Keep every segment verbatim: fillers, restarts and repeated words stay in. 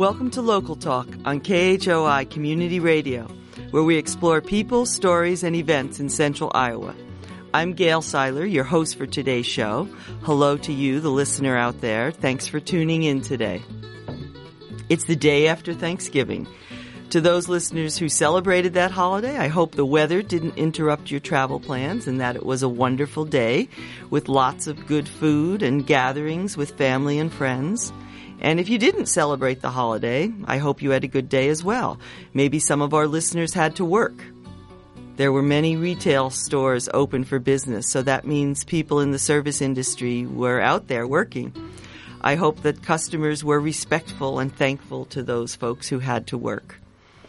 Welcome to Local Talk on K H O I Community Radio, where we explore people, stories, and events in central Iowa. I'm Gail Seiler, your host for today's show. Hello to you, the listener out there. Thanks for tuning in today. It's the day after Thanksgiving. To those listeners who celebrated that holiday, I hope the weather didn't interrupt your travel plans and that it was a wonderful day with lots of good food and gatherings with family and friends. And if you didn't celebrate the holiday, I hope you had a good day as well. Maybe some of our listeners had to work. There were many retail stores open for business, so that means people in the service industry were out there working. I hope that customers were respectful and thankful to those folks who had to work.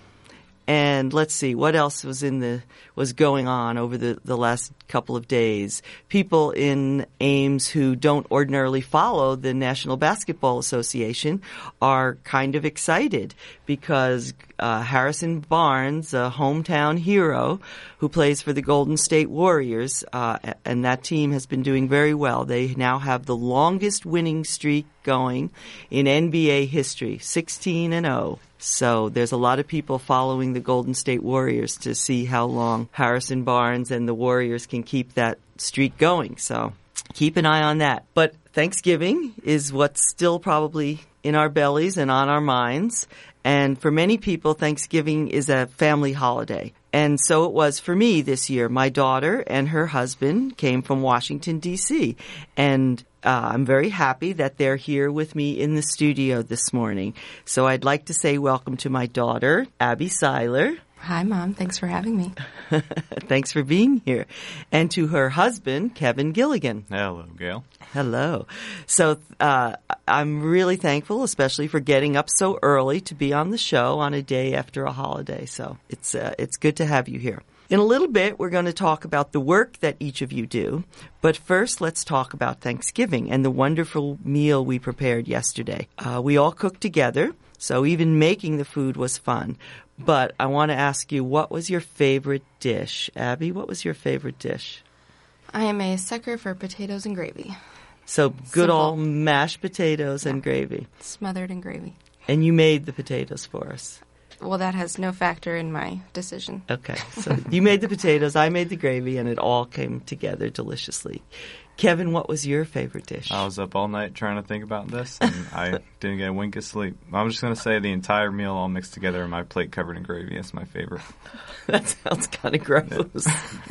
And let's see, what else was in the was going on over the, the last couple of days? People in Ames who don't ordinarily follow the National Basketball Association are kind of excited because uh, Harrison Barnes, a hometown hero who plays for the Golden State Warriors, uh, and that team has been doing very well. They now have the longest winning streak going in N B A history, sixteen and oh. So there's a lot of people following the Golden State Warriors to see how long Harrison Barnes and the Warriors can keep that streak going. So keep an eye on that. But Thanksgiving is what's still probably in our bellies and on our minds. And for many people, Thanksgiving is a family holiday. And so it was for me this year. My daughter and her husband came from Washington, D C, and uh, I'm very happy that they're here with me in the studio this morning. So I'd like to say welcome to my daughter, Abby Seiler. Hi, Mom. Thanks for having me. Thanks for being here. And to her husband, Kevin Gilligan. Hello, Gail. Hello. So uh, I'm really thankful, especially for getting up so early to be on the show on a day after a holiday. So it's uh, it's good to have you here. In a little bit, we're going to talk about the work that each of you do. But first, let's talk about Thanksgiving and the wonderful meal we prepared yesterday. Uh, we all cooked together, so even making the food was fun. But I want to ask you, what was your favorite dish? Abby, what was your favorite dish? I am a sucker for potatoes and gravy. So good Simple. old mashed potatoes yeah. and gravy. Smothered in gravy. And you made the potatoes for us. Well, that has no factor in my decision. Okay. So you made the potatoes, I made the gravy, and it all came together deliciously. Kevin, what was your favorite dish? I was up all night trying to think about this, and I didn't get a wink of sleep. I'm just going to say the entire meal all mixed together in my plate covered in gravy. That's my favorite. That sounds kind of gross.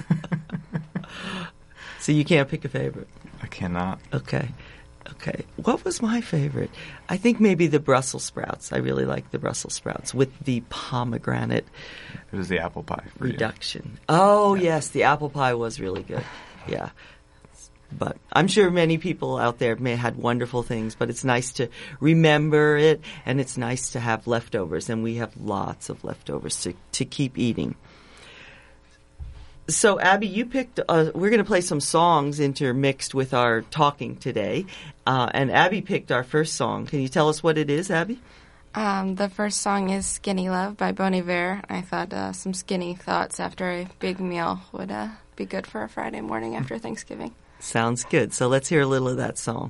So you can't pick a favorite? I cannot. Okay. Okay. What was my favorite? I think maybe the Brussels sprouts. I really like the Brussels sprouts with the pomegranate. It was the apple pie for reduction. You. Oh, yeah. Yes. The apple pie was really good. Yeah. But I'm sure many people out there may have had wonderful things, but it's nice to remember it, and it's nice to have leftovers, and we have lots of leftovers to, to keep eating. So, Abby, you picked, uh, we're going to play some songs intermixed with our talking today, uh, and Abby picked our first song. Can you tell us what it is, Abby? Um, the first song is Skinny Love by Bon Iver. I thought uh, some skinny thoughts after a big meal would uh, be good for a Friday morning after Thanksgiving. Sounds good. So let's hear a little of that song.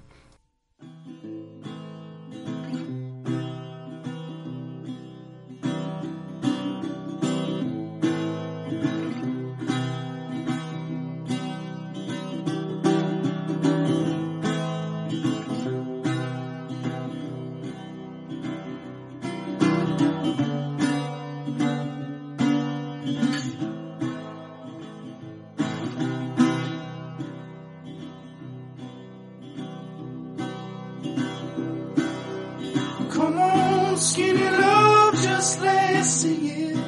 Skinny love, just let's sing it.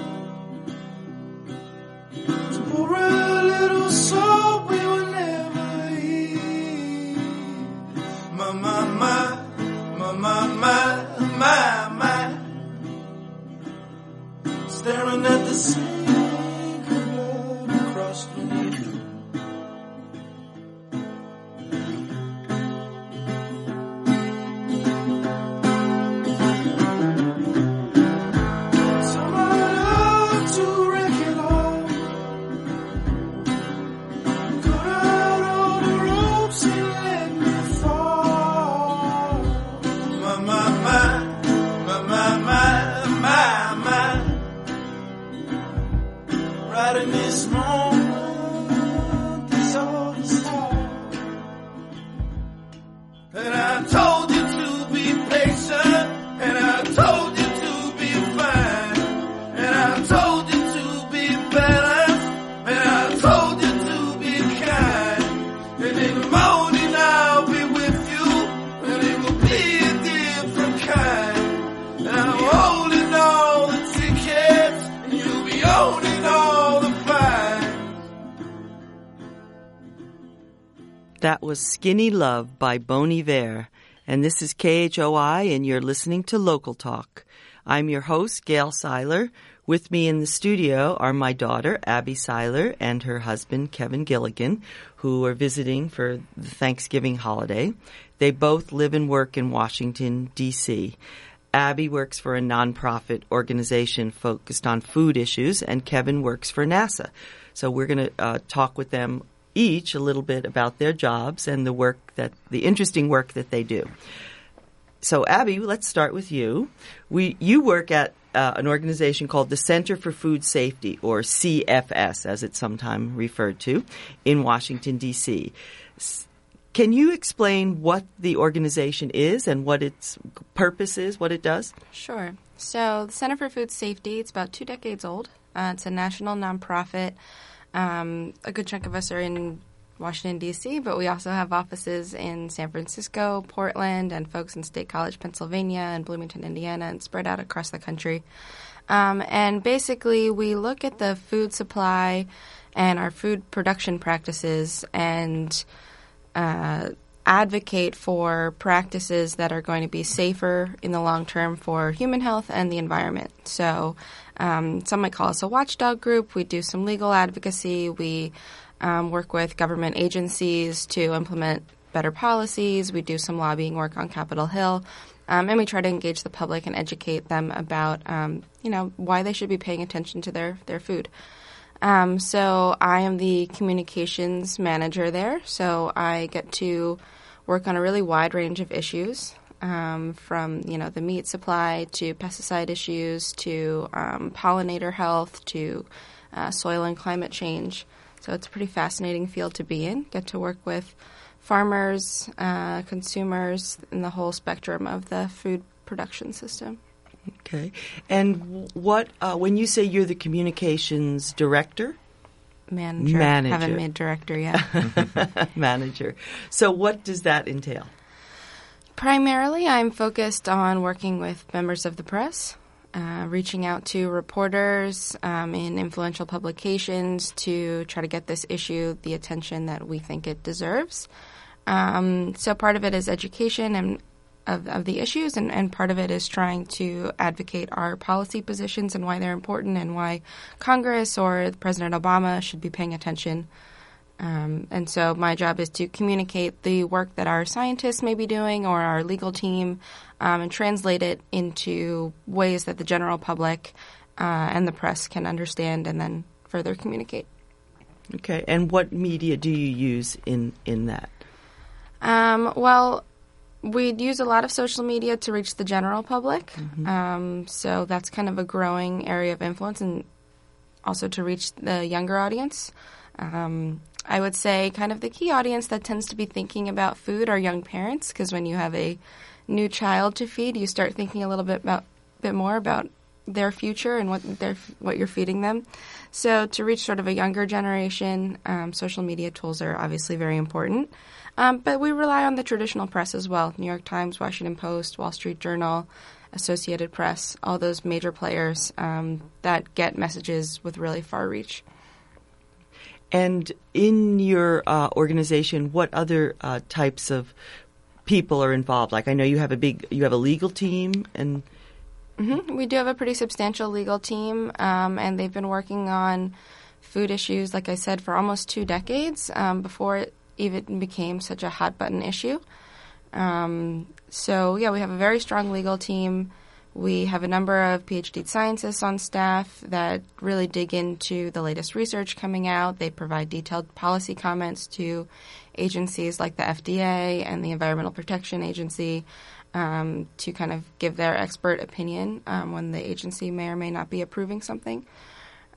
To pour a little salt we will never eat. My, my, my, my, my, my, my, my. Staring at the sink of blood across the window. right in this moment, this all started. And I told you to be patient, and I told you to be fine, and I told you to be balanced, and I told you to be kind. And in the morning I'll be with you, and it will be a different kind. And I'm holding all the tickets, and you'll be owning all the fines. That was Skinny Love by Bon Iver, and this is K H O I, and you're listening to Local Talk. I'm your host, Gail Seiler. With me in the studio are my daughter, Abby Seiler, and her husband, Kevin Gilligan, who are visiting for the Thanksgiving holiday. They both live and work in Washington, D C Abby works for a nonprofit organization focused on food issues, and Kevin works for NASA. So we're going to uh, talk with them each a little bit about their jobs and the work that the interesting work that they do. So, Abby, let's start with you. We you work at uh, an organization called the Center for Food Safety, or C F S, as it's sometimes referred to, in Washington, D C Can you explain what the organization is and what its purpose is, what it does? Sure. So the Center for Food Safety, it's about two decades old. Uh, it's a national nonprofit. Um, a good chunk of us are in Washington, D C, but we also have offices in San Francisco, Portland, and folks in State College, Pennsylvania, and Bloomington, Indiana, and spread out across the country. Um, and basically, we look at the food supply and our food production practices and uh, advocate for practices that are going to be safer in the long term for human health and the environment. So um, some might call us a watchdog group. We do some legal advocacy. We um, work with government agencies to implement better policies. We do some lobbying work on Capitol Hill. Um, and we try to engage the public and educate them about, um, you know, why they should be paying attention to their, their food. Um, so I am the communications manager there. So I get to work on a really wide range of issues, um, from, you know, the meat supply to pesticide issues to um, pollinator health to uh, soil and climate change. So it's a pretty fascinating field to be in. Get to work with farmers, uh, consumers, and the whole spectrum of the food production system. Okay. And what, uh, when you say you're the communications director? Manager. Manager. Haven't made director yet. Manager. So what does that entail? Primarily, I'm focused on working with members of the press, uh, reaching out to reporters um, in influential publications to try to get this issue the attention that we think it deserves. Um, so part of it is education and of, of the issues, and, and part of it is trying to advocate our policy positions and why they're important and why Congress or President Obama should be paying attention. Um, and so my job is to communicate the work that our scientists may be doing or our legal team um, and translate it into ways that the general public uh, and the press can understand and then further communicate. Okay. And what media do you use in, in that? Um, well, we use a lot of social media to reach the general public. Mm-hmm. Um, so that's kind of a growing area of influence, and also to reach the younger audience. Um, I would say kind of the key audience that tends to be thinking about food are young parents, because when you have a new child to feed, you start thinking a little bit about bit more about their future and what they're what you're feeding them. So to reach sort of a younger generation, um, social media tools are obviously very important. Um, but we rely on the traditional press as well. New York Times, Washington Post, Wall Street Journal, Associated Press, all those major players um, that get messages with really far reach. And in your uh, organization, what other uh, types of people are involved? Like, I know you have a big, you have a legal team, and mm-hmm. We do have a pretty substantial legal team, um, and they've been working on food issues, like I said, for almost two decades um, before it even became such a hot button issue. Um, so, yeah, we have a very strong legal team. We have a number of PhD scientists on staff that really dig into the latest research coming out. They provide detailed policy comments to agencies like the F D A and the Environmental Protection Agency um, to kind of give their expert opinion um, when the agency may or may not be approving something.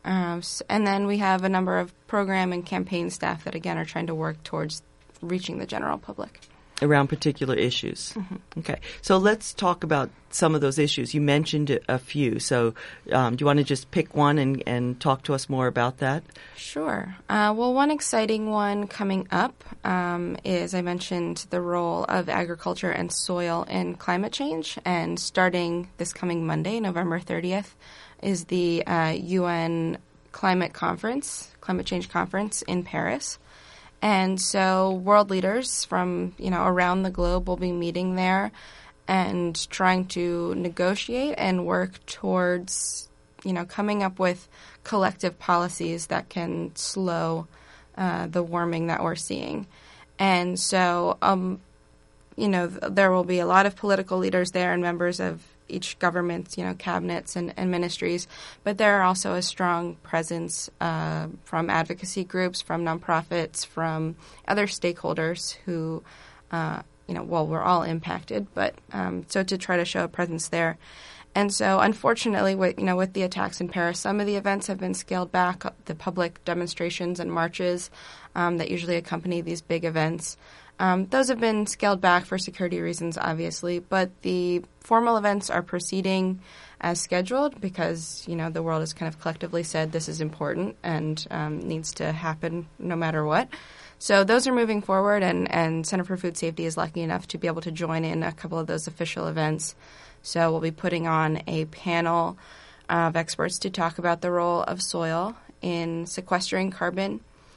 Um, s- and then we have a number of program and campaign staff that, again, are trying to work towards reaching the general public. Around particular issues. Mm-hmm. Okay. So let's talk about some of those issues. You mentioned a, a few. So um, do you want to just pick one and, and talk to us more about that? Sure. Uh, well, one exciting one coming up um, is, I mentioned, the role of agriculture and soil in climate change. And starting this coming Monday, November thirtieth, is the uh, U N Climate Conference, Climate Change Conference in Paris. And so world leaders from, you know, around the globe will be meeting there and trying to negotiate and work towards, you know, coming up with collective policies that can slow uh, the warming that we're seeing. And so, um, you know, th- there will be a lot of political leaders there and members of each government, you know, cabinets and, and ministries, but there are also a strong presence uh, from advocacy groups, from nonprofits, from other stakeholders who, uh, you know, well, we're all impacted, but um, so to try to show a presence there. And so, unfortunately, with, you know, with the attacks in Paris, some of the events have been scaled back, the public demonstrations and marches um, that usually accompany these big events. Um, those have been scaled back for security reasons, obviously, but the formal events are proceeding as scheduled because, you know, the world has kind of collectively said this is important and um, needs to happen no matter what. So those are moving forward, and, and Center for Food Safety is lucky enough to be able to join in a couple of those official events. So we'll be putting on a panel of experts to talk about the role of soil in sequestering carbon.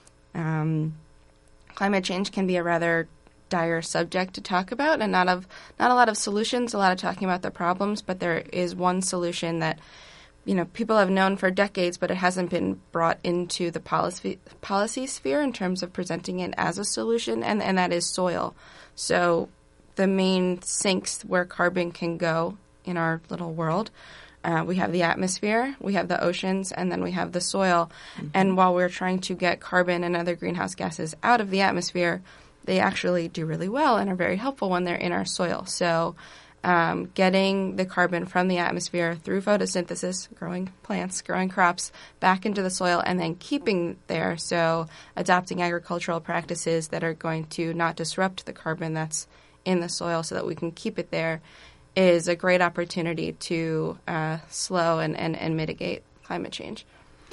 Um, climate change can be a rather dire subject to talk about, and not of not a lot of solutions, a lot of talking about the problems, but there is one solution that, you know, people have known for decades, but it hasn't been brought into the policy policy sphere in terms of presenting it as a solution, and, and that is soil. So the main sinks where carbon can go in our little world, uh, we have the atmosphere, we have the oceans, and then we have the soil. Mm-hmm. And while we're trying to get carbon and other greenhouse gases out of the atmosphere, they actually do really well and are very helpful when they're in our soil. So um, getting the carbon from the atmosphere through photosynthesis, growing plants, growing crops, back into the soil, and then keeping there. So adopting agricultural practices that are going to not disrupt the carbon that's in the soil so that we can keep it there is a great opportunity to uh, slow and, and, and mitigate climate change.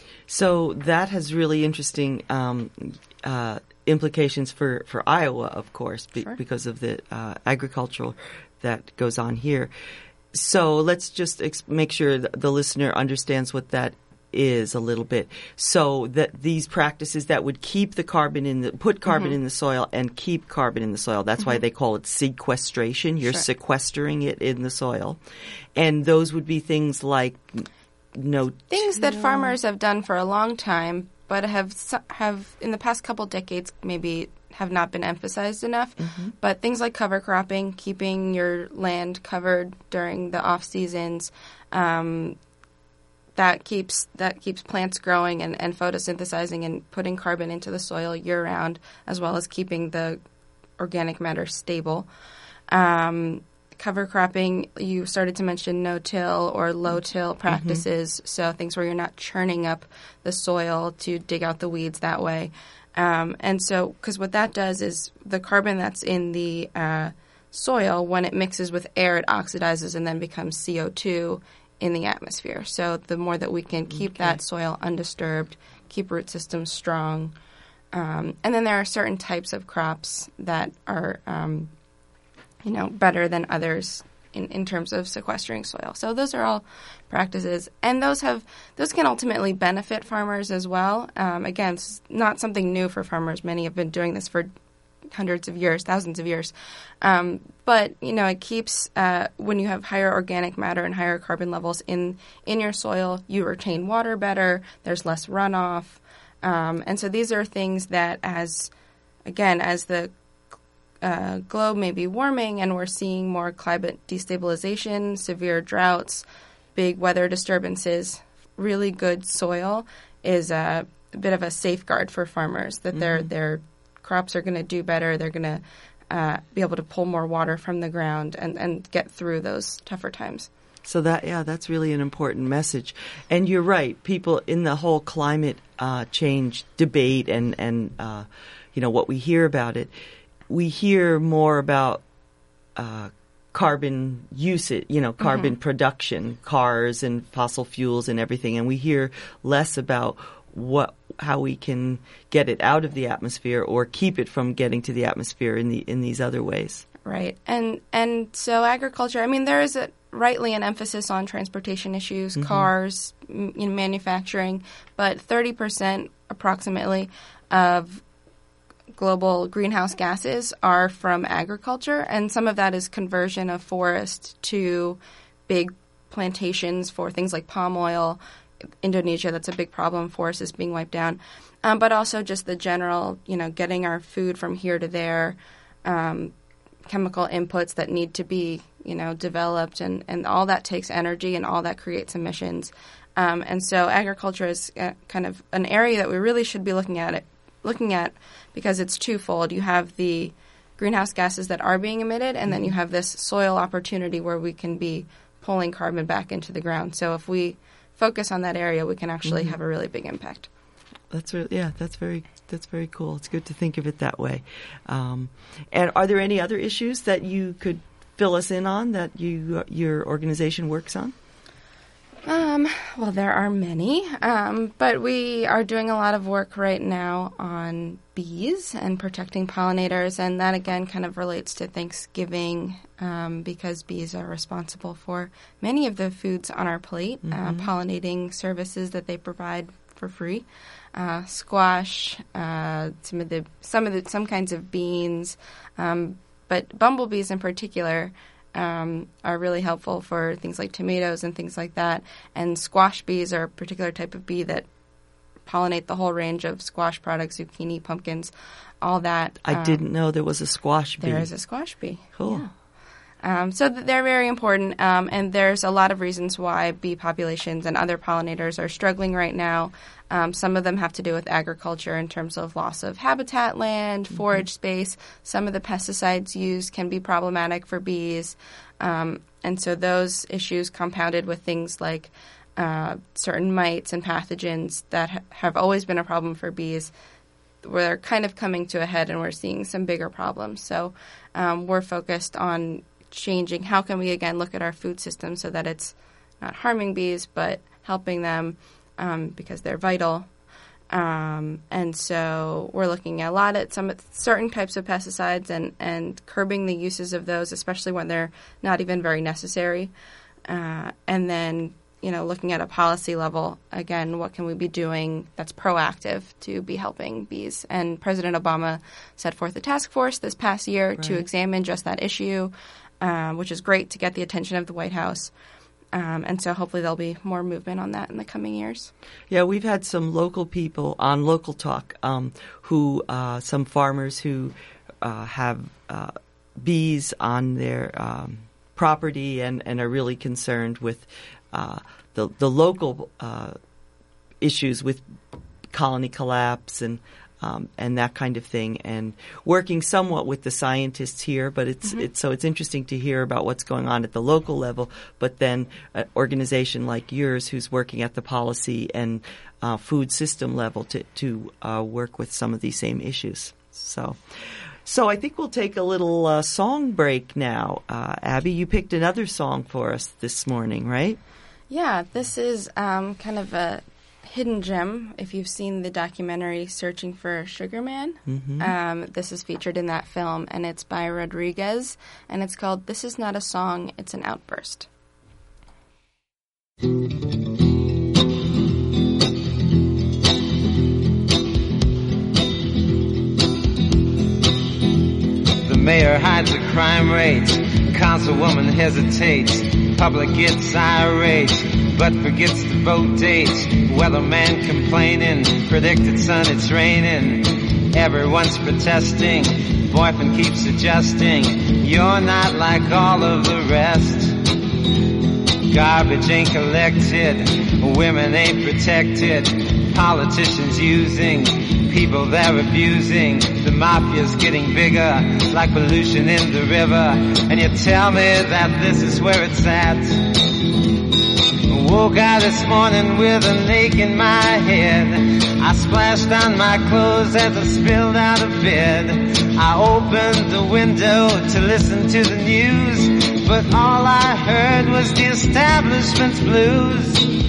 So that has really interesting um, uh, implications for, for Iowa, of course, be, Sure. because of the uh, agricultural that goes on here. So let's just ex- make sure the, the listener understands what that is a little bit. So that these practices that would keep the carbon in the put carbon Mm-hmm. in the soil and keep carbon in the soil. That's mm-hmm. why they call it sequestration. You're Sure. sequestering it in the soil, and those would be things like no things that farmers have done for a long time, but have have in the past couple decades maybe have not been emphasized enough. Mm-hmm. But things like cover cropping, keeping your land covered during the off seasons. Um, That keeps that keeps plants growing and, and photosynthesizing and putting carbon into the soil year-round, as well as keeping the organic matter stable. Um, cover cropping, you started to mention no-till or low-till practices, mm-hmm. so things where you're not churning up the soil to dig out the weeds that way. Um, and so, because what that does is the carbon that's in the uh, soil, when it mixes with air, it oxidizes and then becomes C O two in the atmosphere. So the more that we can keep okay. that soil undisturbed, keep root systems strong. Um, and then there are certain types of crops that are, um, you know, better than others in, in terms of sequestering soil. So those are all practices. And those have those can ultimately benefit farmers as well. Um, again, it's not something new for farmers. Many have been doing this for hundreds of years, thousands of years. Um, but, you know, it keeps, uh, when you have higher organic matter and higher carbon levels in, in your soil, you retain water better, there's less runoff. Um, and so these are things that as, again, as the uh, globe may be warming and we're seeing more climate destabilization, severe droughts, big weather disturbances, really good soil is a, a bit of a safeguard for farmers that mm-hmm. they're they're crops are going to do better. They're going to uh, be able to pull more water from the ground and, and get through those tougher times. So that, yeah, that's really an important message. And you're right. People in the whole climate uh, change debate and, and uh, you know, what we hear about it, we hear more about uh, carbon usage, you know, carbon mm-hmm. production, cars and fossil fuels and everything. And we hear less about what how we can get it out of the atmosphere or keep it from getting to the atmosphere in the in these other ways. Right. And and so agriculture, I mean, there is a, rightly an emphasis on transportation issues, mm-hmm. cars, m- you know, manufacturing, but thirty percent approximately of global greenhouse gases are from agriculture, and some of that is conversion of forest to big plantations for things like palm oil. Indonesia, that's a big problem. Forests is being wiped down. Um, but also just the general, you know, getting our food from here to there, um, chemical inputs that need to be, you know, developed, and, and all that takes energy and all that creates emissions. Um, and so agriculture is uh, kind of an area that we really should be looking at it, looking at because it's twofold. You have the greenhouse gases that are being emitted, and then you have this soil opportunity where we can be pulling carbon back into the ground. So if we focus on that area, we can actually mm-hmm. have a really big impact. That's really, yeah, that's very that's very cool. It's good to think of it that way. Um, and are there any other issues that you could fill us in on that you uh, your organization works on? Um, well, there are many, um, but we are doing a lot of work right now on bees and protecting pollinators, and that again kind of relates to Thanksgiving um, because bees are responsible for many of the foods on our plate, mm-hmm. uh, pollinating services that they provide for free, uh, squash, uh, some of the some of the some kinds of beans, um, but bumblebees in particular. Um, are really helpful for things like tomatoes and things like that. And squash bees are a particular type of bee that pollinate the whole range of squash products, zucchini, pumpkins, all that. I um, didn't know there was a squash bee. There is a squash bee. Cool. Yeah. Um, so th- they're very important, um, and there's a lot of reasons why bee populations and other pollinators are struggling right now. Um, some of them have to do with agriculture in terms of loss of habitat land, mm-hmm. forage space. Some of the pesticides used can be problematic for bees. Um, and so those issues compounded with things like uh, certain mites and pathogens that ha- have always been a problem for bees, where they're kind of coming to a head and we're seeing some bigger problems. So um, we're focused on changing how can we, again, look at our food system so that it's not harming bees but helping them um, because they're vital. Um, and so we're looking a lot at some certain types of pesticides and, and curbing the uses of those, especially when they're not even very necessary. Uh, and then, you know, looking at a policy level, again, what can we be doing that's proactive to be helping bees? And President Obama set forth a task force this past year right. to examine just that issue, um, which is great to get the attention of the White House. Um, and so hopefully there'll be more movement on that in the coming years. Yeah, we've had some local people on Local Talk um, who, uh, some farmers who uh, have uh, bees on their um, property and, and are really concerned with uh, the, the local uh, issues with colony collapse and Um, and that kind of thing, and working somewhat with the scientists here. But it's mm-hmm. it's so it's interesting to hear about what's going on at the local level. But then an organization like yours, who's working at the policy and uh, food system level, to to uh, work with some of these same issues. So, so I think we'll take a little uh, song break now. Uh, Abby, you picked another song for us this morning, right? Yeah, this is um, kind of a hidden gem. If you've seen the documentary Searching for Sugar Man, mm-hmm. um, this is featured in that film, and it's by Rodriguez, and it's called This Is Not a Song, It's an Outburst. The mayor hides the crime rates, councilwoman hesitates, public gets irate, but forgets the vote dates. Weatherman complaining, predicted sun it's raining. Everyone's protesting, boyfriend keeps adjusting. You're not like all of the rest. Garbage ain't collected, women ain't protected. politicians using, people they're abusing, the mafia's getting bigger, like pollution in the river, and you tell me that this is where it's at. I woke out this morning with an ache in my head. I splashed on my clothes as I spilled out of bed. I opened the window to listen to the news, but all I heard was the establishment's blues.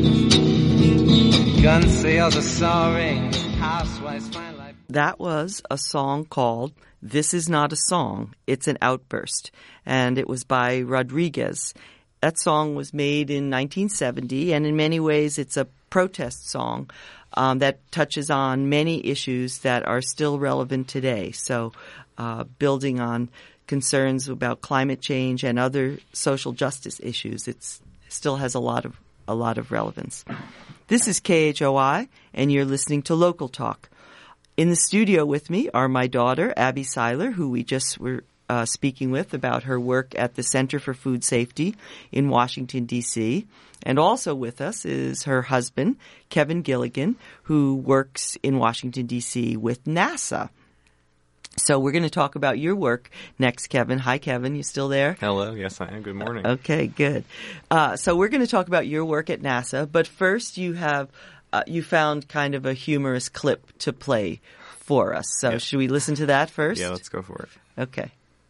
Gun sales are soaring, housewives find life. That was a song called This Is Not a Song, It's an Outburst, and it was by Rodriguez. That song was made in nineteen seventy, and in many ways it's a protest song um, that touches on many issues that are still relevant today. So uh, building on concerns about climate change and other social justice issues, it still has a lot of a lot of relevance. This is K H O I, and you're listening to Local Talk. In the studio with me are my daughter, Abby Seiler, who we just were uh, speaking with about her work at the Center for Food Safety in Washington, D C And also with us is her husband, Kevin Gilligan, who works in Washington, D C with NASA. So we're going to talk about your work next, Kevin. Hi, Kevin. You still there? Hello. Yes, I am. Good morning. Okay, good. Uh, so we're going to talk about your work at NASA. But first, you have uh, you found kind of a humorous clip to play for us. So Yes. should we listen to that first? Yeah, let's go for it. Okay.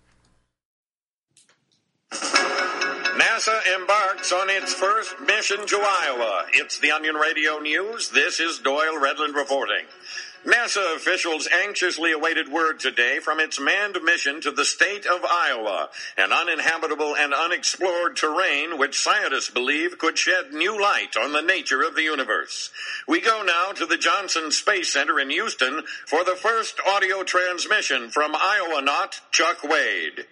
NASA embarks on its first mission to Iowa. It's the Onion Radio News. This is Doyle Redland reporting. NASA officials anxiously awaited word today from its manned mission to the state of Iowa, an uninhabitable and unexplored terrain which scientists believe could shed new light on the nature of the universe. We go now to the Johnson Space Center in Houston for the first audio transmission from Iowa-naut Chuck Wade.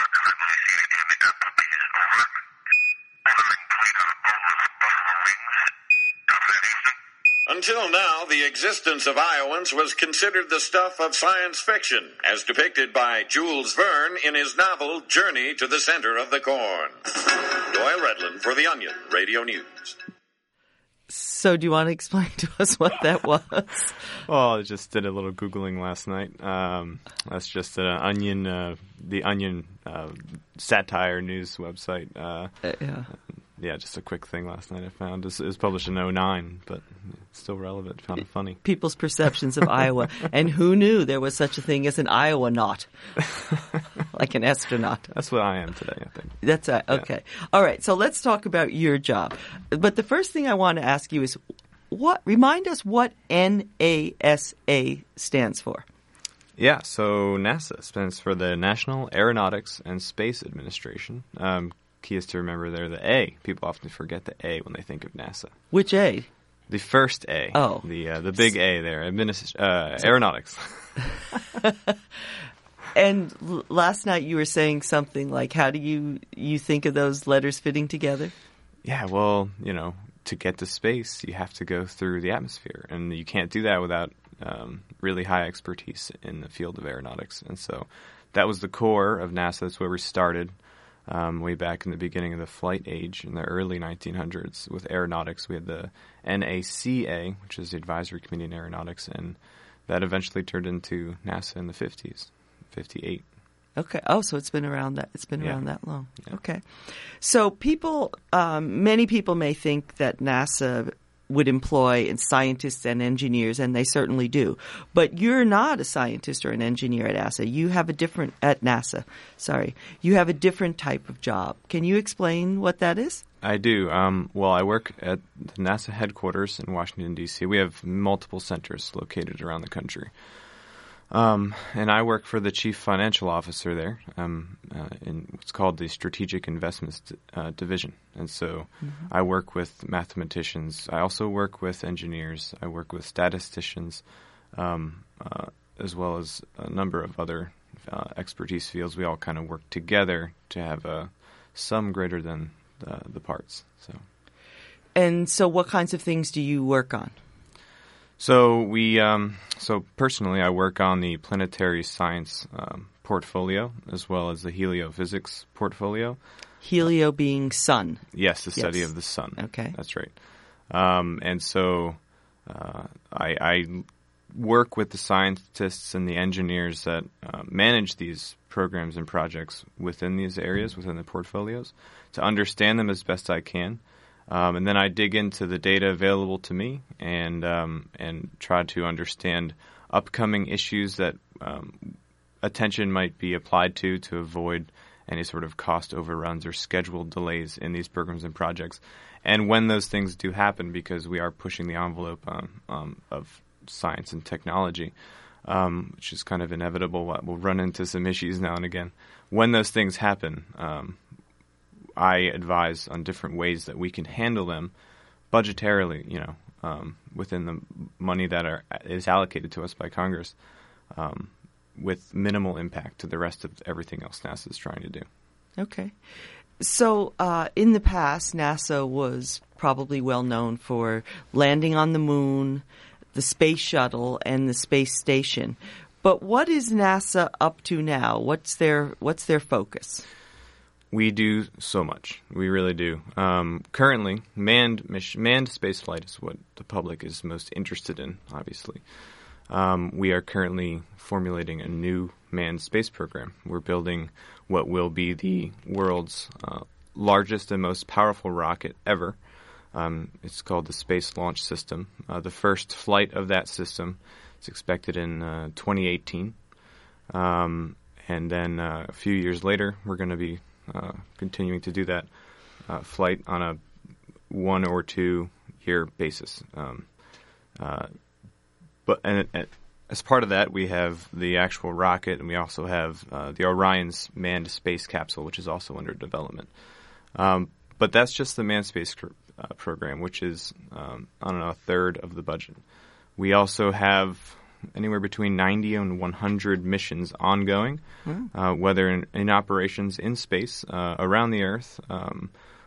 Until now, the existence of Iowans was considered the stuff of science fiction, as depicted by Jules Verne in his novel Journey to the Center of the Corn. Doyle Redland for The Onion Radio News. So do you want to explain to us what that was? Well, I just did a little Googling last night. Um, that's just an Onion, uh, the Onion uh, satire news website. Uh, Uh, yeah. Yeah, just a quick thing last night I found. It was published in oh nine, but it's still relevant. Found it funny. People's perceptions of Iowa. And who knew there was such a thing as an Iowa-naut? Like an astronaut. That's what I am today, I think. That's uh, okay. All right. So let's talk about your job. But the first thing I want to ask you is, what? Remind us what NASA stands for. Yeah, so NASA stands for the National Aeronautics and Space Administration. Um, key is to remember there the A. People often forget the A when they think of NASA. Which A? The first A. Oh. The uh, the big A there. Administ- uh, aeronautics. And l- last night you were saying something like, how do you, you think of those letters fitting together? Yeah, well, you know, to get to space, you have to go through the atmosphere. And you can't do that without um, really high expertise in the field of aeronautics. And so that was the core of NASA. That's where we started. Um, way back in the beginning of the flight age in the early nineteen hundreds with aeronautics. We had the N A C A, which is the Advisory Committee on Aeronautics, and that eventually turned into NASA in the fifties, fifty-eight. Okay. Oh, so it's been around that. It's been Yeah. around that long. Yeah. Okay. So people, um, many people may think that NASA would employ scientists and engineers, and they certainly do. But you're not a scientist or an engineer at NASA. You have a different at NASA. Sorry, you have a different type of job. Can you explain what that is? I do. Um, well, I work at the NASA headquarters in Washington, D C. We have multiple centers located around the country. Um, and I work for the chief financial officer there um, uh, in what's called the Strategic Investments uh, Division. And so mm-hmm. I work with mathematicians. I also work with engineers. I work with statisticians, um, uh, as well as a number of other uh, expertise fields. We all kind of work together to have a sum greater than the, the parts. So, And so what kinds of things do you work on? So we, um, so personally, I work on the planetary science um, portfolio as well as the heliophysics portfolio. Helio being sun. Yes, the study Yes. of the sun. Okay. That's right. Um, and so uh, I, I work with the scientists and the engineers that uh, manage these programs and projects within these areas, within the portfolios, to understand them as best I can. Um, and then I dig into the data available to me and um, and try to understand upcoming issues that um, attention might be applied to to avoid any sort of cost overruns or schedule delays in these programs and projects. And when those things do happen, because we are pushing the envelope um, um, of science and technology, um, which is kind of inevitable, we'll run into some issues now and again. When those things happen, um, I advise on different ways that we can handle them budgetarily, you know, um, within the money that are, is allocated to us by Congress, um, with minimal impact to the rest of everything else NASA is trying to do. Okay. So uh, in the past, NASA was probably well known for landing on the moon, the space shuttle, and the space station. But what is NASA up to now? What's their what's their focus? We do so much. We really do. Um, currently, manned mission, manned spaceflight is what the public is most interested in, obviously. Um, we are currently formulating a new manned space program. We're building what will be the world's uh, largest and most powerful rocket ever. Um, it's called the Space Launch System. Uh, the first flight of that system is expected in uh, twenty eighteen. Um, and then uh, a few years later, we're going to be uh, continuing to do that uh, flight on a one or two year basis. Um, uh, but and, and as part of that, we have the actual rocket, and we also have uh, the Orion's manned space capsule, which is also under development. Um, but that's just the manned space cr- uh, program, which is, um, I don't know, a third of the budget. We also have anywhere between ninety and one hundred missions ongoing, mm. uh, whether in, in operations in space, uh, around the Earth, um,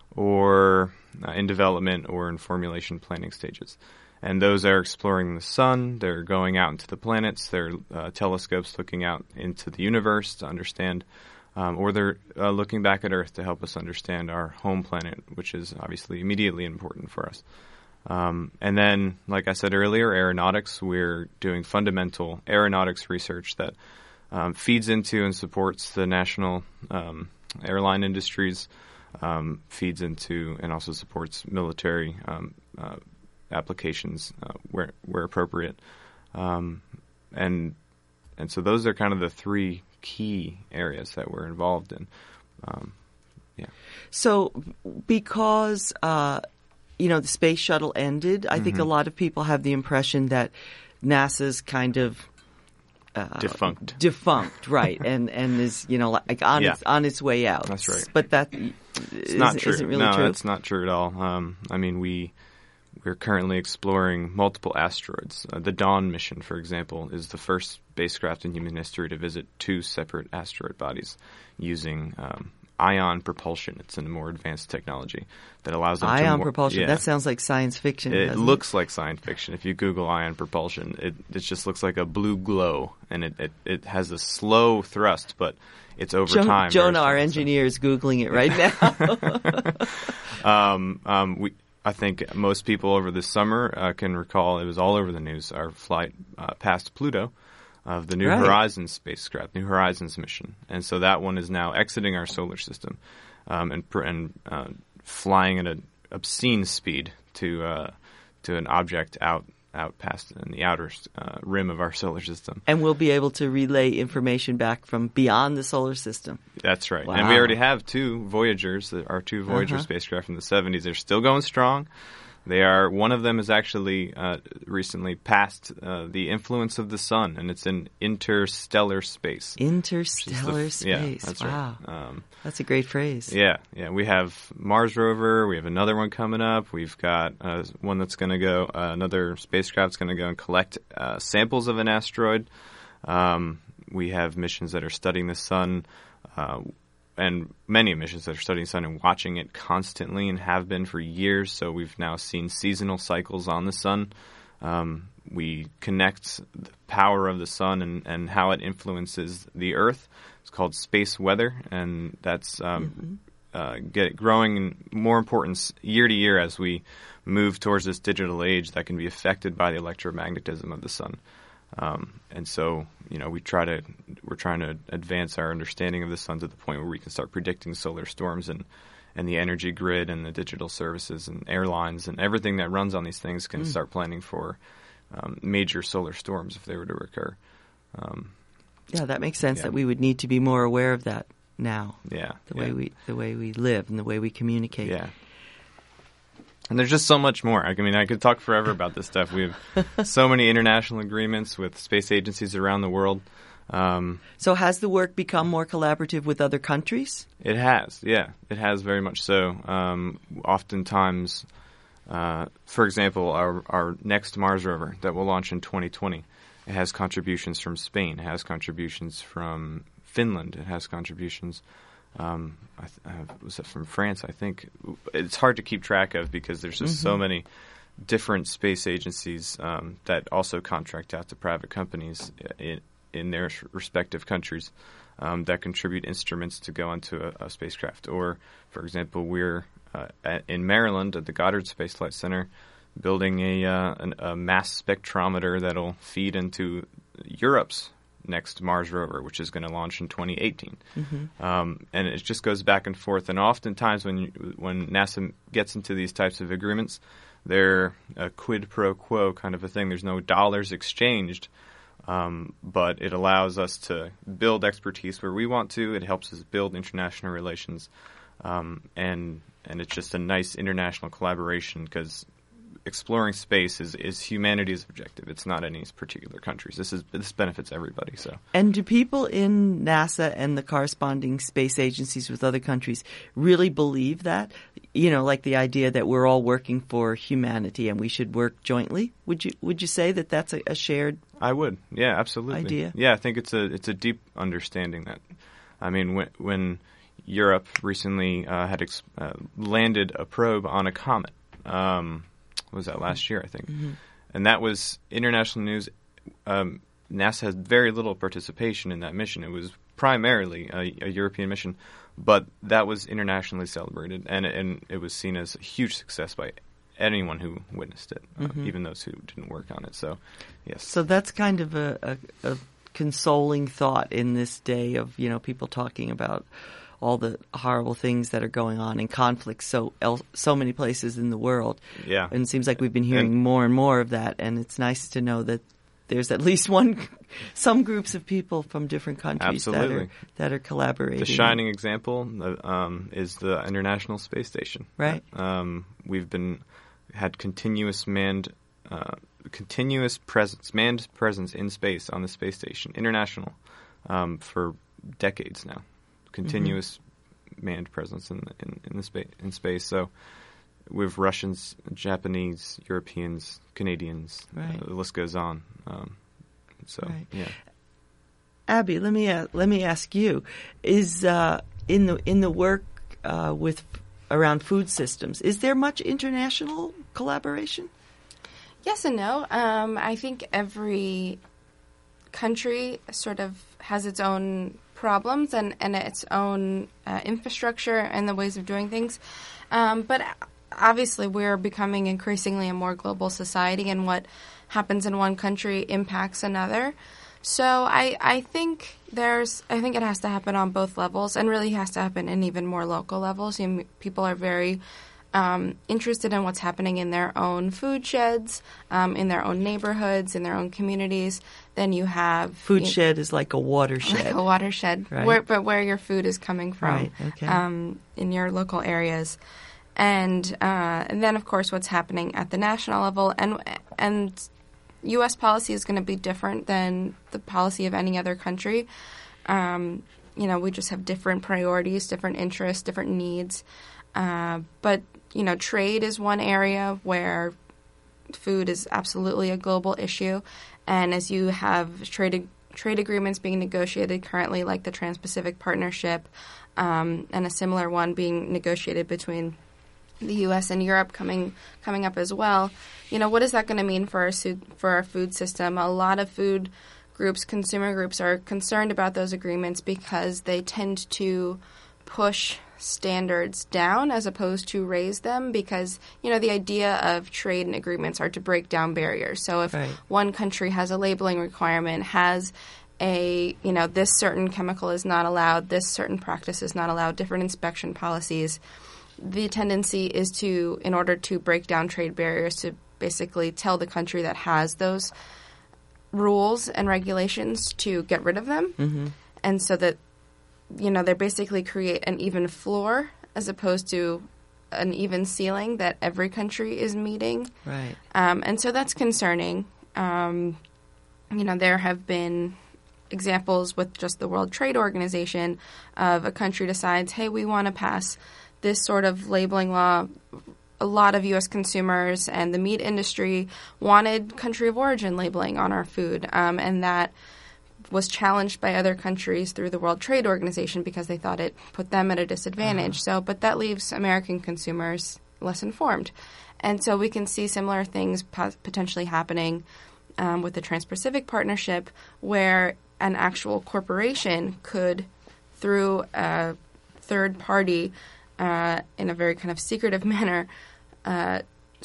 or uh, in development or in formulation planning stages. And those are exploring the sun, they're going out into the planets, they're uh, telescopes looking out into the universe to understand, um, or they're uh, looking back at Earth to help us understand our home planet, which is obviously immediately important for us. Um, and then, like I said earlier, aeronautics, we're doing fundamental aeronautics research that um, feeds into and supports the national um, airline industries, um, feeds into and also supports military um, uh, applications uh, where where appropriate, um, and and so those are kind of the three key areas that we're involved in. Um, yeah. So because uh, you know the space shuttle ended, I mm-hmm. think a lot of people have the impression that NASA's kind of uh, defunct, defunct, right, and and is you know like on yeah. its on its way out. That's right. But that it's is, not true. Isn't really no, true. it's not true at all. Um, I mean, we. We're currently exploring multiple asteroids. Uh, the Dawn mission, for example, is the first spacecraft in human history to visit two separate asteroid bodies using um, ion propulsion. It's a more advanced technology that allows them ion to... Ion propulsion? Yeah. That sounds like science fiction. It doesn't looks it? like science fiction. If you Google ion propulsion, it, it just looks like a blue glow, and it, it, it has a slow thrust, but it's over jo- time. Jonah, our engineer, is Googling it right now. um, um, we... I think most people over the summer uh, can recall, it was all over the news, our flight uh, past Pluto of the New right. Horizons spacecraft, New Horizons mission. And so that one is now exiting our solar system um, and, and uh, flying at an obscene speed to uh, to an object out out past in the outer uh, rim of our solar system. And we'll be able to relay information back from beyond the solar system. That's right. Wow. And we already have two Voyagers, our two Voyager uh-huh. spacecraft from the seventies. They're still going strong. They are. One of them has actually uh, recently passed uh, the influence of the sun, and it's in interstellar space. Interstellar the, space. Yeah, that's wow. right. Um, that's a great phrase. Yeah, yeah. We have Mars rover. We have another one coming up. We've got uh, one that's going to go. Uh, another spacecraft's going to go and collect uh, samples of an asteroid. Um, we have missions that are studying the sun. Uh, And many missions that are studying the sun and watching it constantly and have been for years. So we've now seen seasonal cycles on the sun. Um, we connect the power of the sun and, and how it influences the Earth. It's called space weather, and that's um, uh, get growing in more importance year to year as we move towards this digital age that can be affected by the electromagnetism of the sun. Um, and so, you know, we try to we're trying to advance our understanding of the sun to the point where we can start predicting solar storms and, and the energy grid and the digital services and airlines and everything that runs on these things can mm. start planning for um, major solar storms if they were to occur. Um, yeah, that makes sense. Yeah. That we would need to be more aware of that now. Yeah, the yeah. way we the way we live and the way we communicate. Yeah. And there's just so much more. I mean, I could talk forever about this stuff. We have so many international agreements with space agencies around the world. Um, so has the work become more collaborative with other countries? It has, yeah. It has very much so. Um, oftentimes, uh, for example, our, our next Mars rover that will launch in twenty twenty, it has contributions from Spain. It has contributions from Finland. It has contributions Um, I th- uh, was it from France? I think it's hard to keep track of because there's just mm-hmm. so many different space agencies um, that also contract out to private companies in, in their respective countries um, that contribute instruments to go onto a, a spacecraft. Or, for example, we're uh, at, in Maryland at the Goddard Space Flight Center building a, uh, an, a mass spectrometer that'll feed into Europe's next Mars rover, which is going to launch in twenty eighteen. Mm-hmm. Um, and it just goes back and forth. And oftentimes when you, when NASA gets into these types of agreements, they're a quid pro quo kind of a thing. There's no dollars exchanged, um, but it allows us to build expertise where we want to. It helps us build international relations. Um, and and it's just a nice international collaboration because exploring space is, is humanity's objective. It's not any particular countries. This is this benefits everybody. So, and do people in NASA and the corresponding space agencies with other countries really believe that? You know, like the idea that we're all working for humanity and we should work jointly. Would you would you say that that's a, a shared? I would. Yeah, absolutely. Idea. Yeah, I think it's a it's a deep understanding that. I mean, when when Europe recently uh, had ex- uh, landed a probe on a comet. Um, was that last year, I think. Mm-hmm. And that was international news. Um, NASA had very little participation in that mission. It was primarily a, a European mission, but that was internationally celebrated, and, and it was seen as a huge success by anyone who witnessed it, mm-hmm. uh, even those who didn't work on it. So, yes. So that's kind of a, a, a consoling thought in this day of, you know, people talking about all the horrible things that are going on in conflicts so el- so many places in the world. Yeah. And it seems like we've been hearing and, more and more of that, and it's nice to know that there's at least one, some groups of people from different countries that are, that are collaborating. The shining example um, is the International Space Station. Right. Um, we've been had continuous manned, uh, continuous presence, manned presence in space on the space station, international, um, for decades now. Continuous mm-hmm. manned presence in in, in the space in space. So we have Russians, Japanese, Europeans, Canadians. Right. Uh, the list goes on. Um, so right. yeah. Abby, let me uh, let me ask you: Is uh, in the in the work uh, with around food systems, is there much international collaboration? Yes and no. Um, I think every country sort of has its own problems and, and its own uh, infrastructure and the ways of doing things. Um, but obviously we're becoming increasingly a more global society, and what happens in one country impacts another. So I, I think there's I think it has to happen on both levels, and really has to happen in even more local levels. You know, people are very Um, interested in what's happening in their own food sheds, um, in their own neighborhoods, in their own communities. Then you have food you shed is like a watershed, like a watershed, right. where, but where your food is coming from, right. Okay. um, in your local areas, and uh, and then of course what's happening at the national level, and and U S policy is going to be different than the policy of any other country. Um, you know, we just have different priorities, different interests, different needs, uh, but you know, trade is one area where food is absolutely a global issue. And as you have trade trade agreements being negotiated currently, like the Trans-Pacific Partnership, um, and a similar one being negotiated between the U S and Europe coming coming up as well, you know, what is that going to mean for our, for our food system? A lot of food groups, consumer groups, are concerned about those agreements because they tend to push standards down as opposed to raise them, because, you know, the idea of trade and agreements are to break down barriers. So if Right. one country has a labeling requirement, has a, you know, this certain chemical is not allowed, this certain practice is not allowed, different inspection policies, the tendency is to, in order to break down trade barriers, to basically tell the country that has those rules and regulations to get rid of them. Mm-hmm. And so that, you know, they basically create an even floor as opposed to an even ceiling that every country is meeting. Right. Um, and so that's concerning. Um, you know, there have been examples with just the World Trade Organization of a country decides, hey, we want to pass this sort of labeling law. A lot of U S consumers and the meat industry wanted country of origin labeling on our food, um, and that was challenged by other countries through the World Trade Organization because they thought it put them at a disadvantage. Uh-huh. So, but that leaves American consumers less informed. And so we can see similar things po- potentially happening um, with the Trans-Pacific Partnership, where an actual corporation could, through a third party, uh, in a very kind of secretive manner, uh,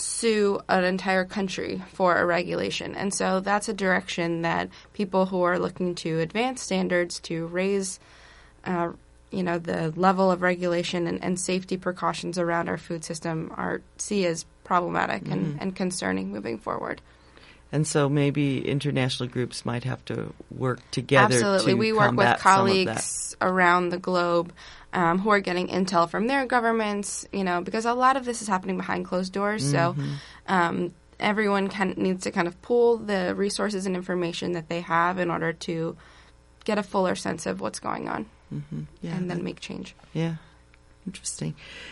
sue an entire country for a regulation. And so that's a direction that people who are looking to advance standards, to raise uh, you know, the level of regulation and, and safety precautions around our food system are see as problematic mm-hmm. and, and concerning moving forward. And so maybe international groups might have to work together. Absolutely. To We work with combat colleagues around the globe um, who are getting intel from their governments, you know, because a lot of this is happening behind closed doors. Mm-hmm. So um, everyone can, needs to kind of pool the resources and information that they have in order to get a fuller sense of what's going on mm-hmm. yeah, and then that, make change. Yeah. Interesting.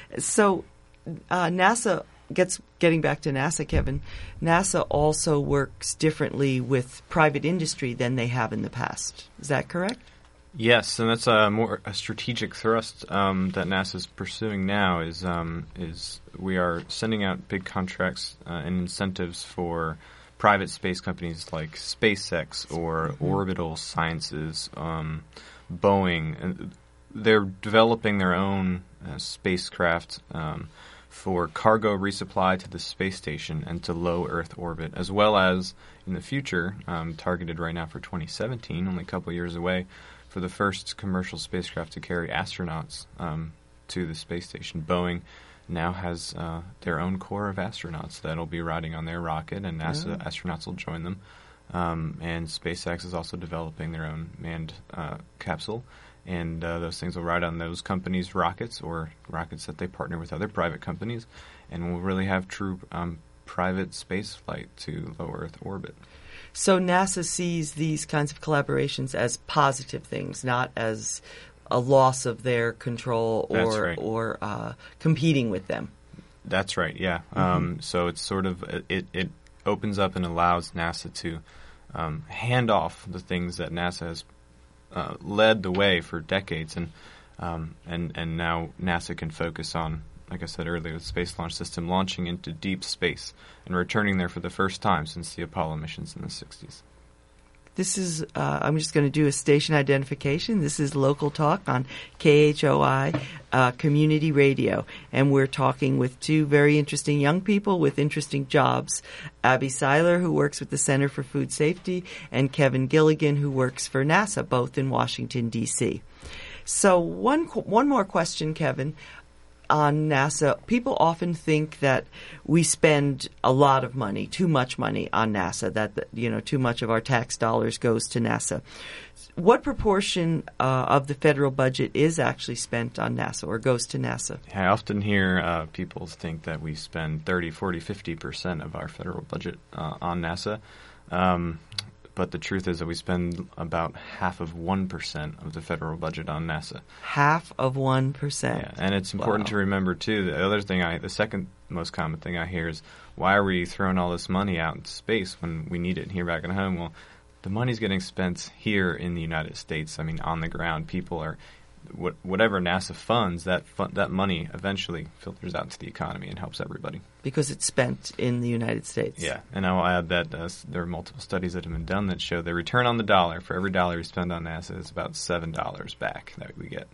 So uh, NASA gets getting back to NASA, Kevin, NASA also works differently with private industry than they have in the past. Is that correct? Yes, and that's a more a strategic thrust um, that NASA is pursuing now. Is um, is we are sending out big contracts uh, and incentives for private space companies like SpaceX or mm-hmm. Orbital Sciences, um, Boeing. And they're developing their own uh, spacecraft um, for cargo resupply to the space station and to low Earth orbit, as well as in the future, um, targeted right now for twenty seventeen, only a couple years away, for the first commercial spacecraft to carry astronauts um, to the space station. Boeing now has uh, their own corps of astronauts that will be riding on their rocket, and NASA oh. astronauts will join them. Um, and SpaceX is also developing their own manned uh, capsule, and uh, those things will ride on those companies' rockets or rockets that they partner with other private companies, and we'll really have true um, private space flight to low Earth orbit. So NASA sees these kinds of collaborations as positive things, not as a loss of their control or right. or uh, competing with them. That's right. Yeah. Mm-hmm. Um, so it's sort of it it opens up and allows NASA to um, hand off the things that NASA has uh, led the way for decades, and um, and and now NASA can focus on, like I said earlier, the Space Launch System launching into deep space and returning there for the first time since the Apollo missions in the sixties. This is, uh, I'm just going to do a station identification. This is Local Talk on K H O I uh, Community Radio. And we're talking with two very interesting young people with interesting jobs. Abby Seiler, who works with the Center for Food Safety, and Kevin Gilligan, who works for NASA, both in Washington, D C. So one one more question, Kevin. On NASA, people often think that we spend a lot of money, too much money on NASA, that, you know, too much of our tax dollars goes to NASA. What proportion uh, of the federal budget is actually spent on NASA or goes to NASA? I often hear uh, people think that we spend thirty, forty, fifty percent of our federal budget uh, on NASA. Um, But the truth is that we spend about half of one percent of the federal budget on NASA. Half of one percent. Yeah, and it's important wow. to remember, too, the other thing I, the second most common thing I hear is, why are we throwing all this money out into space when we need it here back at home? Well, the money's getting spent here in the United States. I mean, on the ground, people are, what, whatever NASA funds, that fun, that money eventually filters out to the economy and helps everybody. Because it's spent in the United States. Yeah, and I'll add that uh, there are multiple studies that have been done that show the return on the dollar for every dollar you spend on NASA is about seven dollars back that we get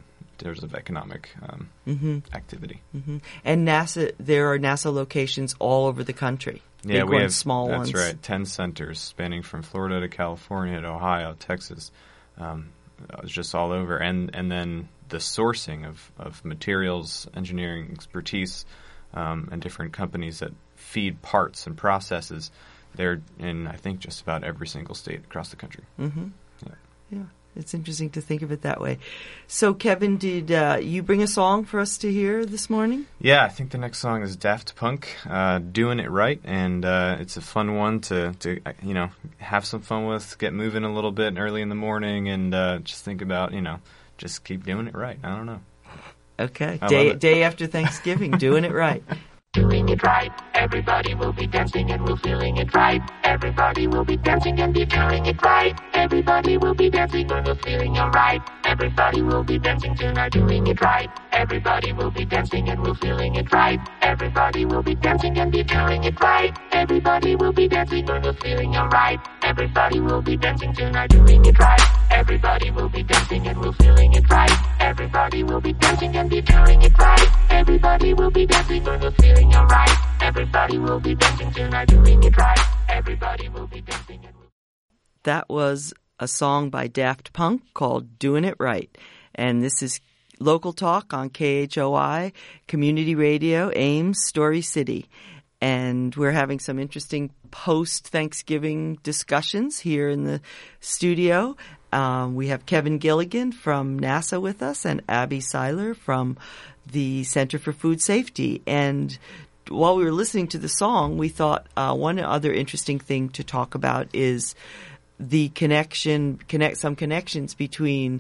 there's of economic um, Mm-hmm. activity. Mm-hmm. And NASA, there are NASA locations all over the country. Yeah, Big we ones, have small that's ones. right. Ten centers spanning from Florida to California to Ohio, Texas, um, it's just all over. And and then the sourcing of, of materials, engineering expertise, um, and different companies that feed parts and processes. They're in, I think, just about every single state across the country. Mm-hmm. Yeah. Yeah, it's interesting to think of it that way. So, Kevin, did uh, you bring a song for us to hear this morning? Yeah, I think the next song is Daft Punk, uh, "Doing It Right," and uh, it's a fun one to, to uh, you know, have some fun with, get moving a little bit early in the morning, and uh, just think about, you know, just keep doing it right. I don't know. Okay, I day love it. day after Thanksgiving, doing it right. Doing it right, everybody will be dancing and we're feeling it right. Everybody will be dancing and be doing it right. Everybody will be dancing and we're feeling alright. Everybody will be dancing tonight, doing it right. Everybody will be dancing and we're feeling it right. Everybody will be dancing and be doing it right. Everybody will be dancing and we're feeling alright. Everybody will be dancing tonight, doing it right. Everybody will be dancing and we're feeling it right. Everybody will be dancing and be doing it right. Everybody will be dancing and we're feeling alright. Everybody will be dancing tonight, doing it right. Everybody will be dancing and we're... That was a song by Daft Punk called Doing It Right. And this is Local Talk on K H O I, Community Radio, Ames, Story City. And we're having some interesting post-Thanksgiving discussions here in the studio. Um, we have Kevin Gilligan from NASA with us and Abby Seiler from the Center for Food Safety. And while we were listening to the song, we thought uh, one other interesting thing to talk about is the connection, connect some connections between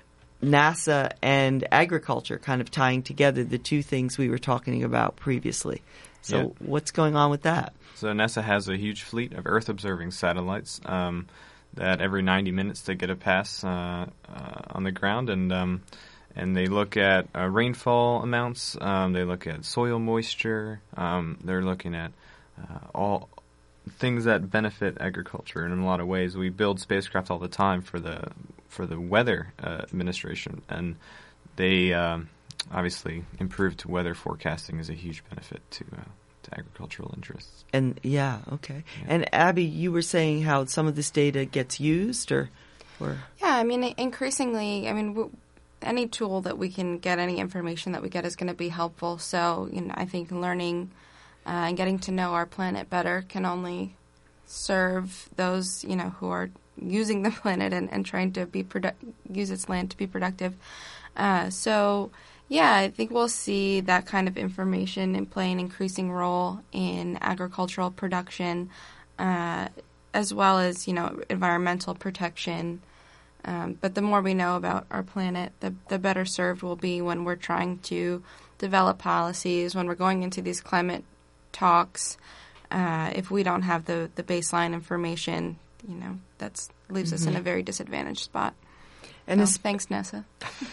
NASA and agriculture, kind of tying together the two things we were talking about previously. So Yeah. what's going on with that? So NASA has a huge fleet of Earth-observing satellites um, that every ninety minutes they get a pass uh, uh, on the ground, and um, and they look at uh, rainfall amounts. Um, they look at soil moisture. Um, they're looking at uh, all things that benefit agriculture in a lot of ways. We build spacecraft all the time for the for the weather uh, administration, and they um, obviously improved weather forecasting is a huge benefit to uh, to agricultural interests. And yeah, okay. Yeah. And Abby, you were saying how some of this data gets used, or, or Yeah, I mean, increasingly, I mean, w- any tool that we can get, any information that we get is going to be helpful. So, you know, I think learning uh, and getting to know our planet better can only serve those, you know, who are using the planet and, and trying to be produ- use its land to be productive. Uh, so, yeah, I think we'll see that kind of information and play an increasing role in agricultural production, uh, as well as, you know, environmental protection. Um, but the more we know about our planet, the the better served we'll be when we're trying to develop policies, when we're going into these climate talks. Uh, if we don't have the, the baseline information, you know, that leaves mm-hmm. us in a very disadvantaged spot. And so, thanks, NASA.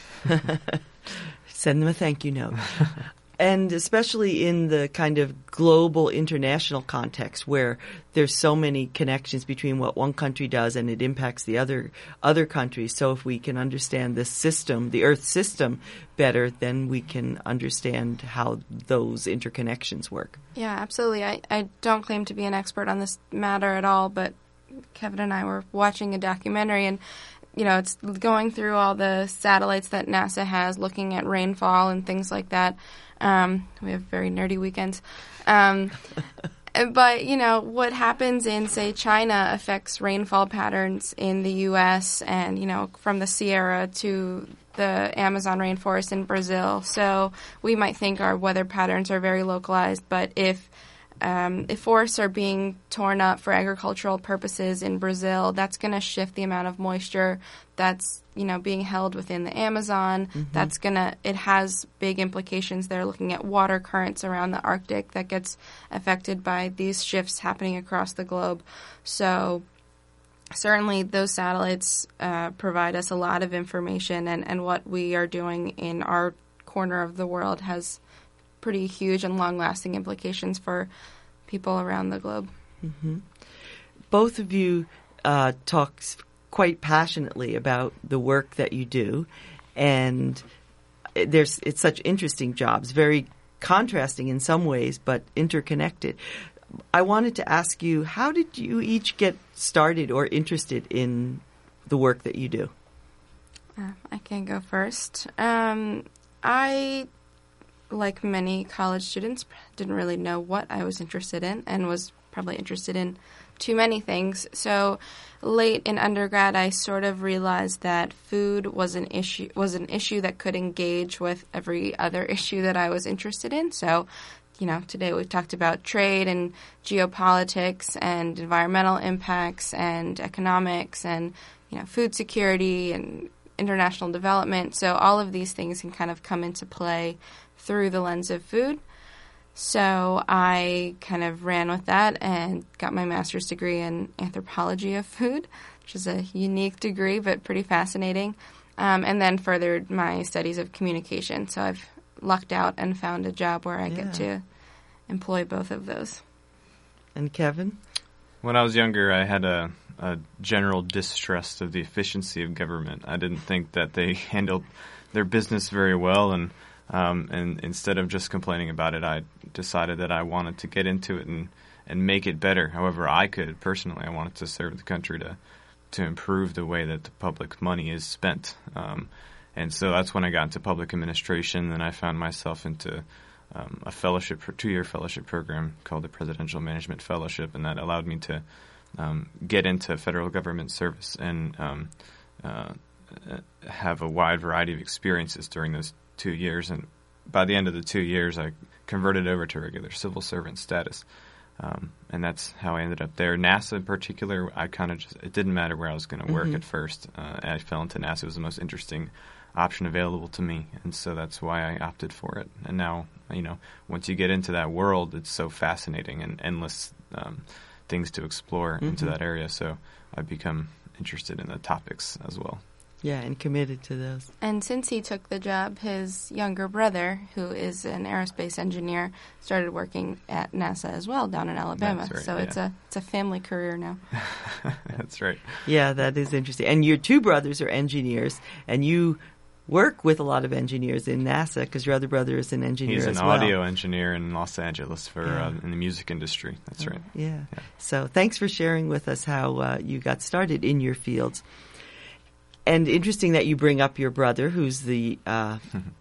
Send them a thank you note. And especially in the kind of global international context where there's so many connections between what one country does and it impacts the other other countries. So if we can understand the system, the Earth system better, then we can understand how those interconnections work. Yeah, absolutely. I, I don't claim to be an expert on this matter at all, but Kevin and I were watching a documentary, and you know, it's going through all the satellites that NASA has, looking at rainfall and things like that. Um, we have very nerdy weekends. Um, but, you know, what happens in, say, China affects rainfall patterns in the U S and, you know, from the Sierra to the Amazon rainforest in Brazil. So we might think our weather patterns are very localized, but if Um, if forests are being torn up for agricultural purposes in Brazil, that's going to shift the amount of moisture that's, you know, being held within the Amazon. Mm-hmm. That's going to, it has big implications there, looking at water currents around the Arctic that gets affected by these shifts happening across the globe. So certainly those satellites uh, provide us a lot of information, and, and what we are doing in our corner of the world has pretty huge and long-lasting implications for people around the globe. Mm-hmm. Both of you uh, talk quite passionately about the work that you do, and there's it's such interesting jobs, very contrasting in some ways, but interconnected. I wanted to ask you, how did you each get started or interested in the work that you do? Uh, I can go first. Um, I, like many college students, didn't really know what I was interested in and was probably interested in too many things. So late in undergrad, I sort of realized that food was an issue was an issue that could engage with every other issue that I was interested in. So, you know, today we've talked about trade and geopolitics and environmental impacts and economics and, you know, food security and international development. So all of these things can kind of come into play through the lens of food. So I kind of ran with that and got my master's degree in anthropology of food, which is a unique degree but pretty fascinating, um, and then furthered my studies of communication. So I've lucked out and found a job where I Yeah. get to employ both of those. And Kevin? When I was younger, I had a, a general distrust of the efficiency of government. I didn't think that they handled their business very well, and Um, and instead of just complaining about it, I decided that I wanted to get into it and, and make it better. However I could, personally, I wanted to serve the country to to improve the way that the public money is spent. Um, and so that's when I got into public administration. Then I found myself into um, a fellowship, two-year fellowship program called the Presidential Management Fellowship, and that allowed me to um, get into federal government service and um, uh, have a wide variety of experiences during those two years, and by the end of the two years, I converted over to regular civil servant status, um, and that's how I ended up there. NASA in particular, I kind of just, it didn't matter where I was going to work Mm-hmm. at first. Uh, I fell into NASA. It was the most interesting option available to me, and so that's why I opted for it. And now, you know, once you get into that world, it's so fascinating and endless um, things to explore mm-hmm. into that area, so I've become interested in the topics as well. Yeah, and committed to those. And since he took the job, his younger brother, who is an aerospace engineer, started working at NASA as well down in Alabama. That's right, so yeah. it's a it's a family career now. That's right. Yeah, that is interesting. And your two brothers are engineers, and you work with a lot of engineers in NASA because your other brother is an engineer He's as an well. audio engineer in Los Angeles for Yeah. uh, in the music industry. That's right. Yeah. Yeah. So thanks for sharing with us how uh, you got started in your fields. And interesting that you bring up your brother, who's the uh,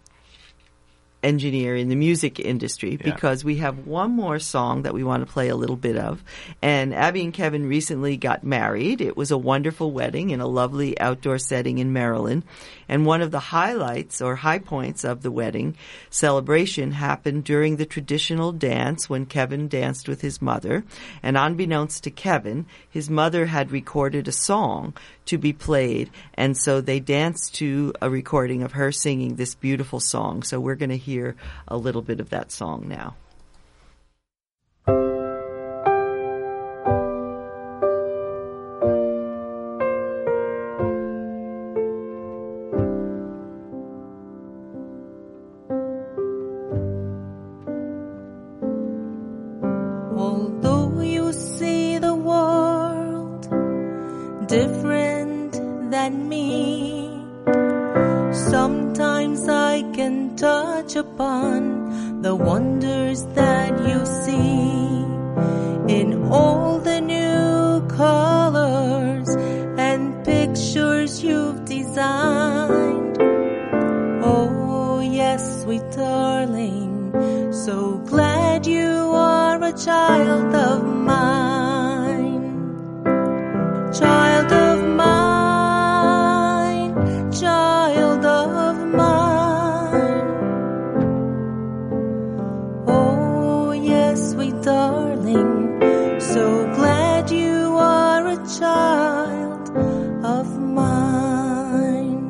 engineer in the music industry, Yeah. because we have one more song that we want to play a little bit of. And Abby and Kevin recently got married. It was a wonderful wedding in a lovely outdoor setting in Maryland. And one of the highlights or high points of the wedding celebration happened during the traditional dance when Kevin danced with his mother. And unbeknownst to Kevin, his mother had recorded a song to be played, and so they danced to a recording of her singing this beautiful song. So we're going to hear a little bit of that song now. Although you see the world different than me, sometimes I can touch upon the wonders that you see in all the new colors and pictures you've designed. Oh yes, sweet darling, so glad you are a child of mine, child of mine, child of mine. Oh yes, sweet darling, so glad you are a child of mine.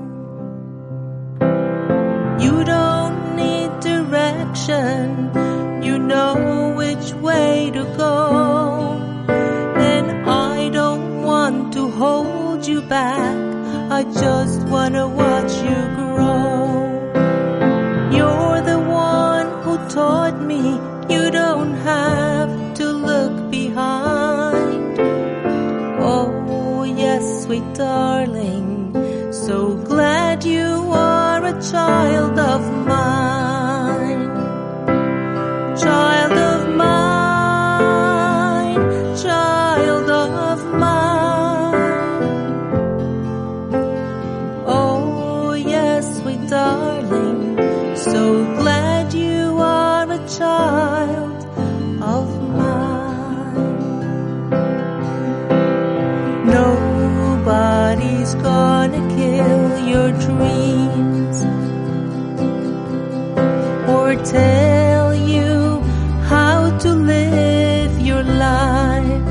You don't need direction, you know which way to go, and I don't want to hold you back, I just wanna watch you grow. You're the one who taught me you don't have to look behind. Oh yes, sweet darling, so glad you are a a child of mine, child of mine, child of mine. Oh yes, sweet darling, so glad you are a child of mine. Nobody's gonna kill your dreams or tell you how to live your life.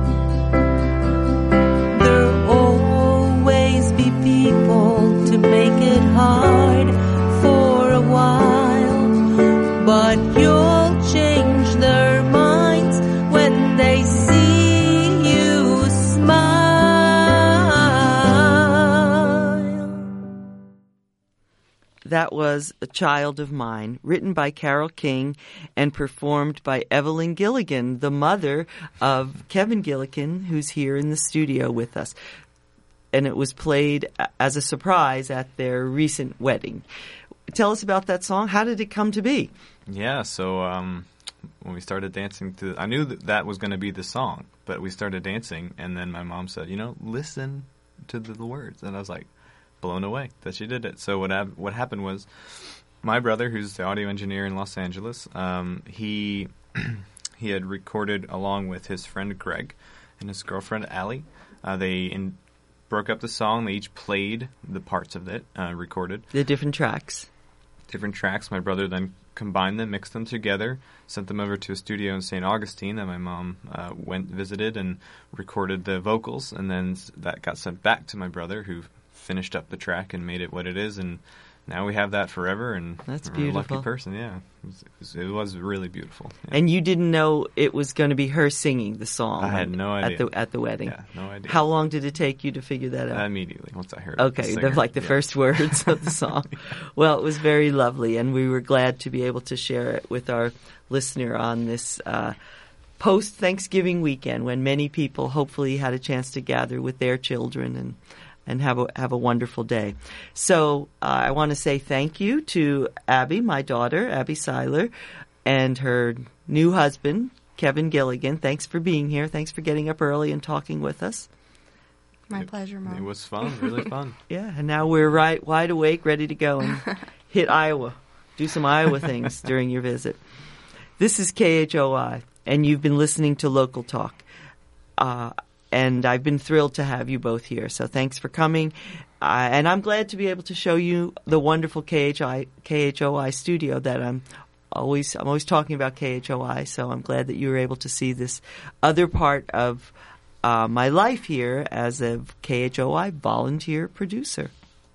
There'll always be people to make it hard for a while, but you'll change their minds when they see you smile. That was A Child of Mine, written by Carole King and performed by Evelyn Gilligan, the mother of Kevin Gilligan, who's here in the studio with us. And it was played as a surprise at their recent wedding. Tell us about that song. How did it come to be? Yeah, so um, when we started dancing to, I knew that that was going to be the song, but we started dancing, and then my mom said, you know, listen to the, the words, and I was like, blown away that she did it. So what hap- what happened was, my brother, who's the audio engineer in Los Angeles, um, he he had recorded along with his friend Greg and his girlfriend Allie. Uh, they in, broke up the song. They each played the parts of it, uh, recorded. The different tracks. Different tracks. My brother then combined them, mixed them together, sent them over to a studio in Saint Augustine that my mom uh, went, visited, and recorded the vocals. And then that got sent back to my brother, who finished up the track and made it what it is, and now we have that forever. And that's we're beautiful. A lucky person, yeah. It was, it was, it was really beautiful. Yeah. And you didn't know it was going to be her singing the song. I had no idea at the at the wedding. Yeah, no idea. How long did it take you to figure that out? Uh, immediately, once I heard okay, it. Okay, they're like the yeah. first words of the song. Yeah. Well, it was very lovely, and we were glad to be able to share it with our listener on this uh, post-Thanksgiving weekend, when many people hopefully had a chance to gather with their children and and have a have a wonderful day. So uh, I want to say thank you to Abby, my daughter, Abby Seiler, and her new husband, Kevin Gilligan. Thanks for being here. Thanks for getting up early and talking with us. My it, pleasure, Mom. It was fun, really fun. Yeah, and now we're right wide awake, ready to go and hit Iowa, do some Iowa things during your visit. This is K H O I, and you've been listening to Local Talk. Uh, And I've been thrilled to have you both here. So thanks for coming. Uh, and I'm glad to be able to show you the wonderful K H I, K H O I studio that I'm always, I'm always talking about K H O I. So I'm glad that you were able to see this other part of uh, my life here as a K H O I volunteer producer.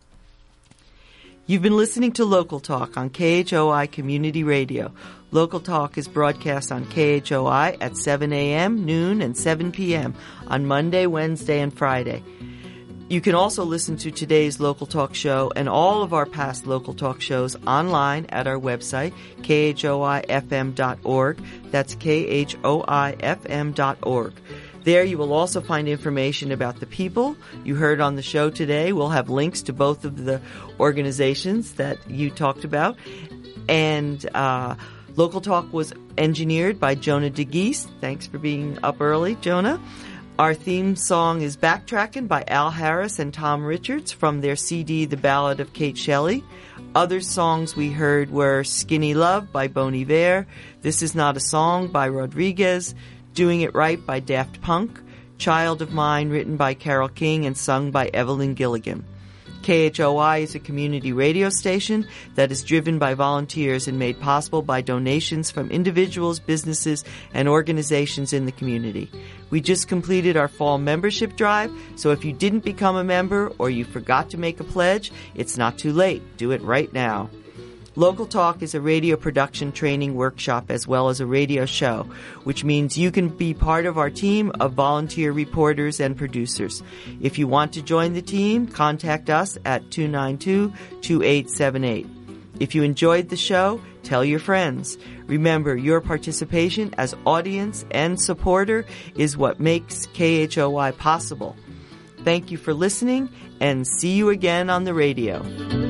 You've been listening to Local Talk on K H O I Community Radio. Local Talk is broadcast on K H O I at seven a.m., noon, and seven p.m. on Monday, Wednesday, and Friday. You can also listen to today's Local Talk show and all of our past Local Talk shows online at our website, K H O I F M dot org. That's K H O I F M dot org. There you will also find information about the people you heard on the show today. We'll have links to both of the organizations that you talked about. And uh, Local Talk was engineered by Jonah DeGeese. Thanks for being up early, Jonah. Our theme song is Backtrackin' by Al Harris and Tom Richards from their C D, The Ballad of Kate Shelley. Other songs we heard were Skinny Love by Bon Iver, This Is Not a Song by Rodriguez, Doing It Right by Daft Punk, Child of Mine written by Carole King and sung by Evelyn Gilligan. K H O I is a community radio station that is driven by volunteers and made possible by donations from individuals, businesses, and organizations in the community. We just completed our fall membership drive, so if you didn't become a member or you forgot to make a pledge, it's not too late. Do it right now. Local Talk is a radio production training workshop as well as a radio show, which means you can be part of our team of volunteer reporters and producers. If you want to join the team, contact us at two nine two, two eight seven eight. If you enjoyed the show, tell your friends. Remember, your participation as audience and supporter is what makes K H O I possible. Thank you for listening, and see you again on the radio.